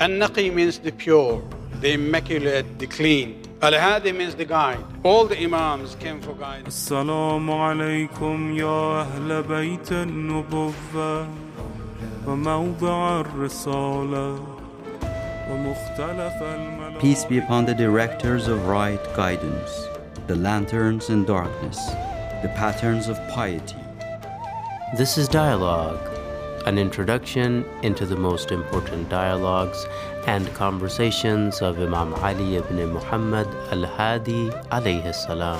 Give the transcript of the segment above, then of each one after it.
An-Naqi means the pure, the immaculate, the clean. Al-Hadi means the guide. All the Imams came for guidance. Assalamu alaikum ya ahl bayt an-nubuwwah wa mawdi' ar-risalah wa mukhtalaf al-malak. Peace be upon the directors of right guidance, the lanterns in darkness, the patterns of piety. This is Dialogue, an introduction into the most important dialogues and conversations of Imam Ali ibn Muhammad al-Hadi alayhi salam.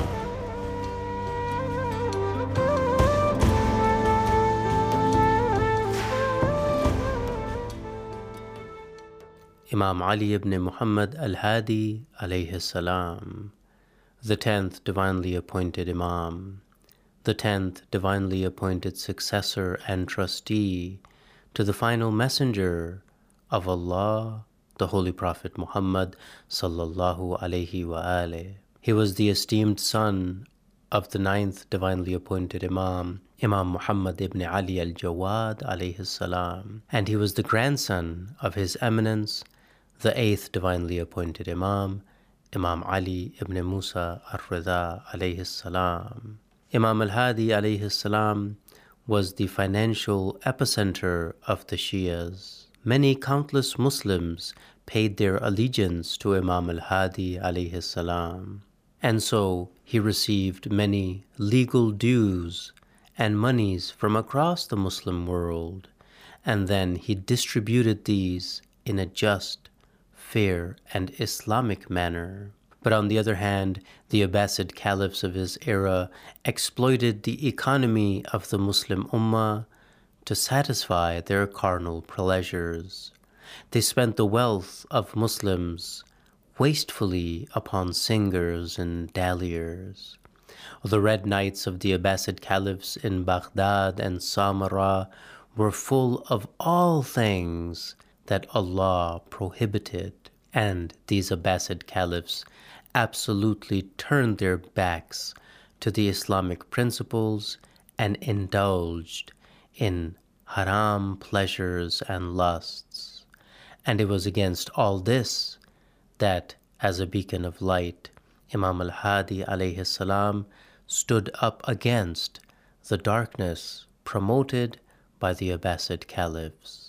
Imam Ali ibn Muhammad al-Hadi alayhi salam, the 10th divinely appointed Imam, the 10th divinely appointed successor and trustee to the final messenger of Allah, the Holy Prophet Muhammad sallallahu alayhi wa alayhi. He was the esteemed son of the 9th divinely appointed Imam, Imam Muhammad ibn Ali al-Jawad alayhi salam, and he was the grandson of His Eminence, the 8th divinely appointed Imam, Imam Ali ibn Musa al-Rida alayhi salam. Imam al-Hadi alayhi salam was the financial epicenter of the Shias. Many countless Muslims paid their allegiance to Imam al-Hadi alayhi salam, and so he received many legal dues and monies from across the Muslim world, and then he distributed these in a just, fair, and Islamic manner. But on the other hand, the Abbasid caliphs of his era exploited the economy of the Muslim Ummah to satisfy their carnal pleasures. They spent the wealth of Muslims wastefully upon singers and dalliers. The red nights of the Abbasid caliphs in Baghdad and Samarra were full of all things that Allah prohibited, and these Abbasid caliphs absolutely turned their backs to the Islamic principles and indulged in haram pleasures and lusts. And it was against all this that, as a beacon of light, Imam al-Hadi alayhi salam stood up against the darkness promoted by the Abbasid caliphs.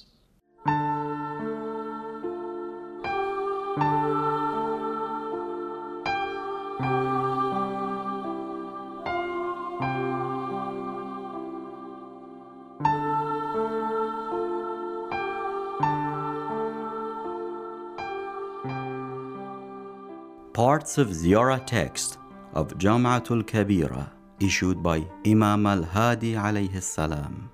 Parts of Ziyarah text of Jam'atul Kabira issued by Imam al-Hadi alayhi salam.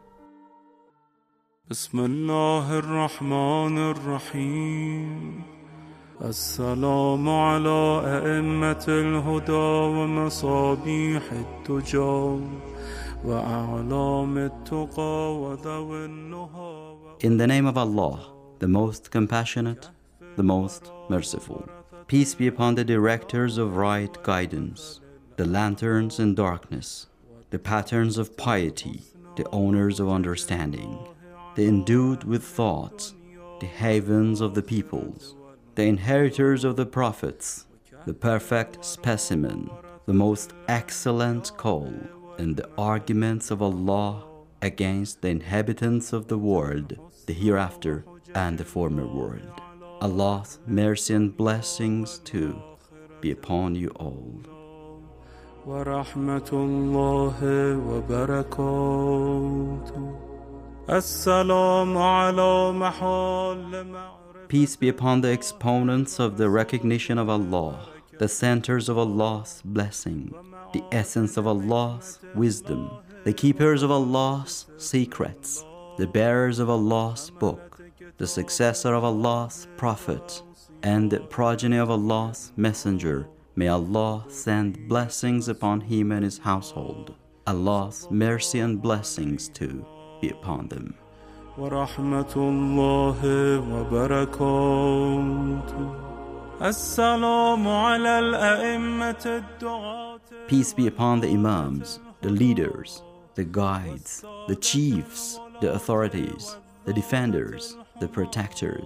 Bismillahir Rahmanir Rahim. Assalamu ala a'immatil huda wa masabihit tuja wa a'lamit tuqa wa dhawil nuha. In the name of Allah, the most compassionate, the most merciful. Peace be upon the directors of right guidance, the lanterns in darkness, the patterns of piety, the owners of understanding, the endued with thought, the havens of the peoples, the inheritors of the prophets, the perfect specimen, the most excellent call, and the arguments of Allah against the inhabitants of the world, the hereafter and the former world. Allah's mercy and blessings too be upon you all. Wa rahmatullahi wa barakatuh. Assalamu ala mahal. Peace be upon the exponents of the recognition of Allah, the centers of Allah's blessing, the essence of Allah's wisdom, the keepers of Allah's secrets, the bearers of Allah's book, the successor of Allah's prophet, and the progeny of Allah's messenger. May Allah send blessings upon him and his household. Allah's mercy and blessings too be upon them. Wa rahmatullahi wa barakatuh. Assalamu ala al-a'immat ad-du'at. Peace be upon the Imams, the leaders, the guides, the chiefs, the authorities, the defenders, the protectors,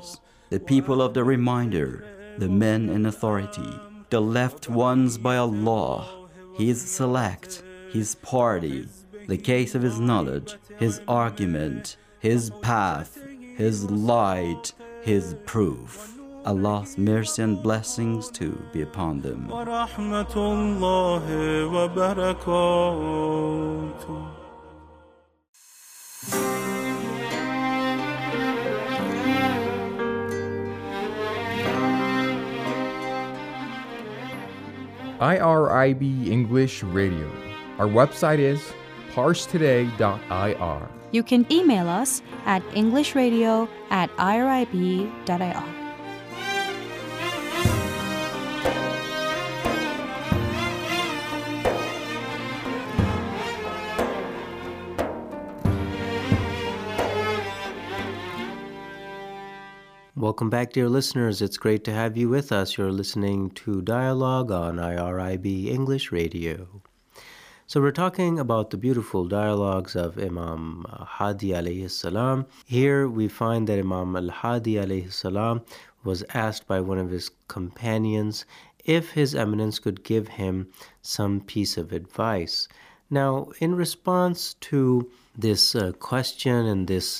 the people of the reminder, the men in authority, the left ones by Allah, His select, His party, the case of His knowledge, His argument, His path, His light, His proof. Allah's mercy and blessings too be upon them. ورحمة الله وبركاته. IRIB English Radio. Our website is parstoday.ir. You can email us at englishradio@irib.ir. Welcome back, dear listeners. It's great to have you with us. You're listening to Dialogue on IRIB English Radio. So we're talking about the beautiful dialogues of Imam Hadi alayhi salam. Here we find that Imam al-Hadi alayhi salam was asked by one of his companions if His Eminence could give him some piece of advice. Now, in response to this question and this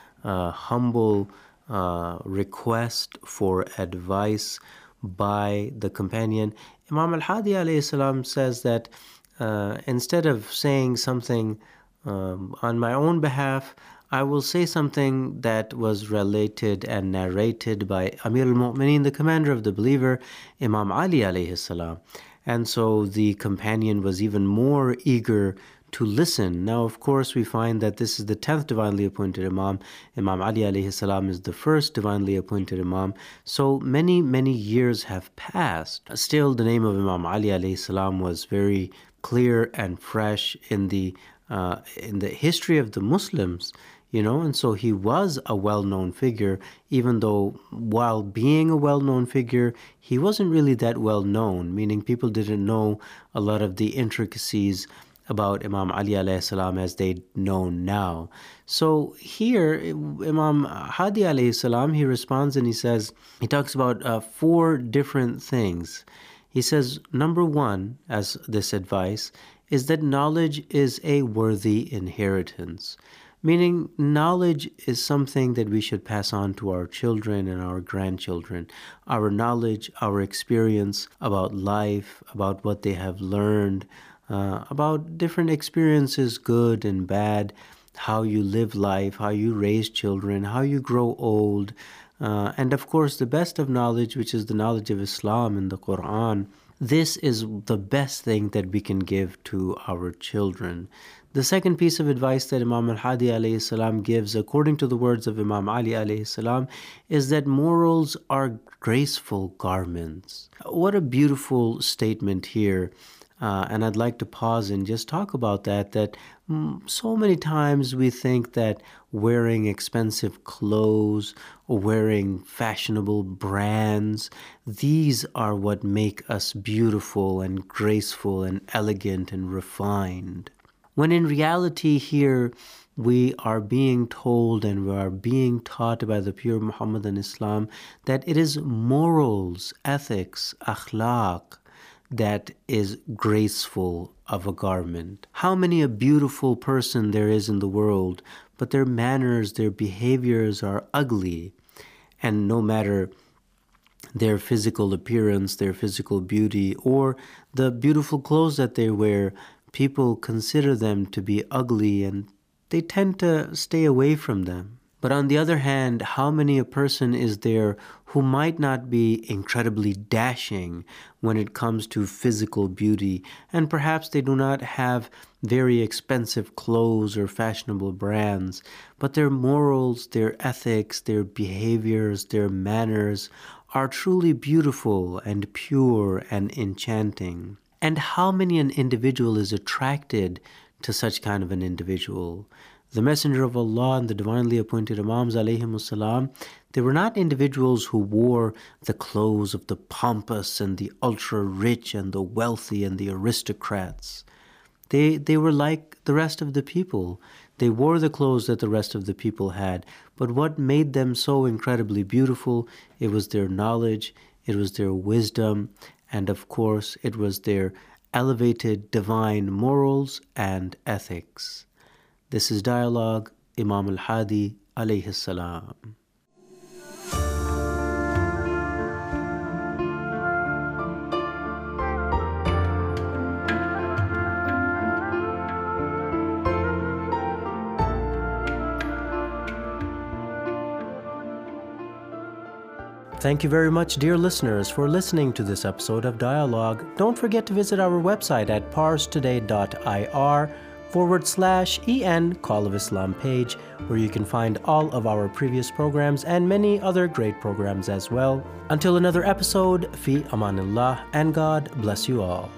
humble request for advice by the companion, Imam al-Hadi alayhi salam says that instead of saying something on my own behalf, I will say something that was related and narrated by Amir al-Mu'mineen, the commander of the believer, Imam Ali alayhi salam. And so the companion was even more eager to listen. Now, of course, we find that this is the 10th divinely appointed Imam. Imam Ali alayhi salam is the first divinely appointed Imam. So many, many years have passed. Still, the name of Imam Ali alayhi salam was very clear and fresh in the history of the Muslims, and so he was a well-known figure, even though while being a well-known figure, he wasn't really that well-known, meaning people didn't know a lot of the intricacies about Imam Ali alayhi salam as they know now. So here, Imam Hadi alayhi salam, he responds and he talks about 4 different things. He says, number 1, as this advice, is that knowledge is a worthy inheritance. Meaning, knowledge is something that we should pass on to our children and our grandchildren. Our knowledge, our experience about life, about what they have learned, about different experiences, good and bad, how you live life, how you raise children, how you grow old, and of course the best of knowledge, which is the knowledge of Islam and the Quran. This is the best thing that we can give to our children. The second piece of advice that Imam al-Hadi alayhi salam gives, according to the words of Imam Ali alayhi salam, is that morals are graceful garments. What a beautiful statement here. And I'd like to pause and just talk about that so many times we think that wearing expensive clothes or wearing fashionable brands, these are what make us beautiful and graceful and elegant and refined. When in reality here, we are being told and we are being taught by the pure Muhammadan Islam that it is morals, ethics, akhlaq, that is graceful of a garment. How many a beautiful person there is in the world, but their manners, their behaviors are ugly. And no matter their physical appearance, their physical beauty, or the beautiful clothes that they wear, people consider them to be ugly and they tend to stay away from them. But on the other hand, how many a person is there who might not be incredibly dashing when it comes to physical beauty, and perhaps they do not have very expensive clothes or fashionable brands, but their morals, their ethics, their behaviors, their manners are truly beautiful and pure and enchanting. And how many an individual is attracted to such kind of an individual? The Messenger of Allah and the divinely appointed Imams alayhimus salam, they were not individuals who wore the clothes of the pompous and the ultra-rich and the wealthy and the aristocrats. They were like the rest of the people. They wore the clothes that the rest of the people had. But what made them so incredibly beautiful? It was their knowledge, it was their wisdom, and of course, it was their elevated divine morals and ethics. This is Dialogue, Imam al-Hadi alayhi salam. Thank you very much, dear listeners, for listening to this episode of Dialogue. Don't forget to visit our website at parstoday.ir/EN Call of Islam page, where you can find all of our previous programs and many other great programs as well. Until another episode, fi amanillah, and God bless you all.